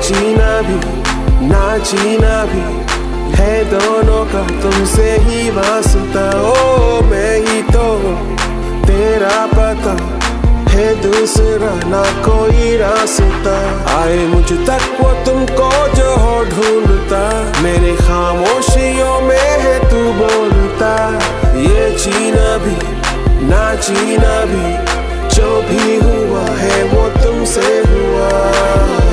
जीना भी ना जीना भी है दोनों का तुमसे ही वास्ता। ओ मैं ही तो तेरा पता है दूसरा ना कोई रास्ता। आए मुझ तक वो तुमको जो हो ढूंढता, मेरी खामोशियों में है तू बोलता। ये जीना भी ना जीना भी जो भी हुआ है वो तुमसे हुआ।